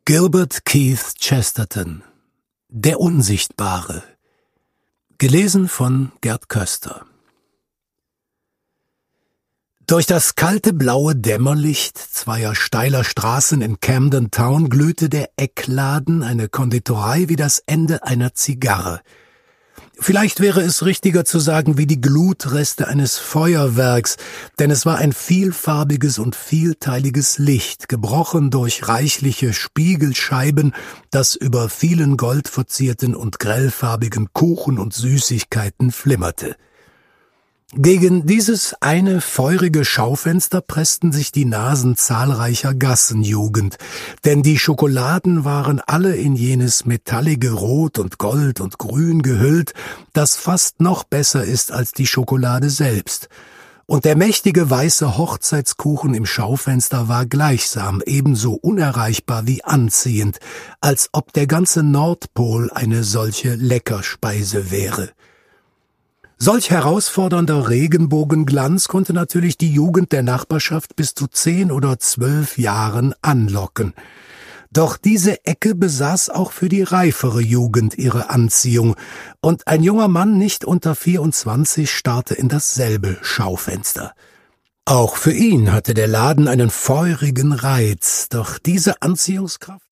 Gilbert Keith Chesterton, Der Unsichtbare. Gelesen von Gerd Köster. Durch das kalte blaue Dämmerlicht zweier steiler Straßen in Camden Town glühte der Eckladen, eine Konditorei, wie das Ende einer Zigarre. Vielleicht wäre es richtiger zu sagen, wie die Glutreste eines Feuerwerks, denn es war ein vielfarbiges und vielteiliges Licht, gebrochen durch reichliche Spiegelscheiben, das über vielen goldverzierten und grellfarbigen Kuchen und Süßigkeiten flimmerte. Gegen dieses eine feurige Schaufenster pressten sich die Nasen zahlreicher Gassenjugend, denn die Schokoladen waren alle in jenes metallige Rot und Gold und Grün gehüllt, das fast noch besser ist als die Schokolade selbst. Und der mächtige weiße Hochzeitskuchen im Schaufenster war gleichsam ebenso unerreichbar wie anziehend, als ob der ganze Nordpol eine solche Leckerspeise wäre. Solch herausfordernder Regenbogenglanz konnte natürlich die Jugend der Nachbarschaft bis zu 10 oder 12 Jahren anlocken. Doch diese Ecke besaß auch für die reifere Jugend ihre Anziehung, und ein junger Mann nicht unter 24 starrte in dasselbe Schaufenster. Auch für ihn hatte der Laden einen feurigen Reiz, doch diese Anziehungskraft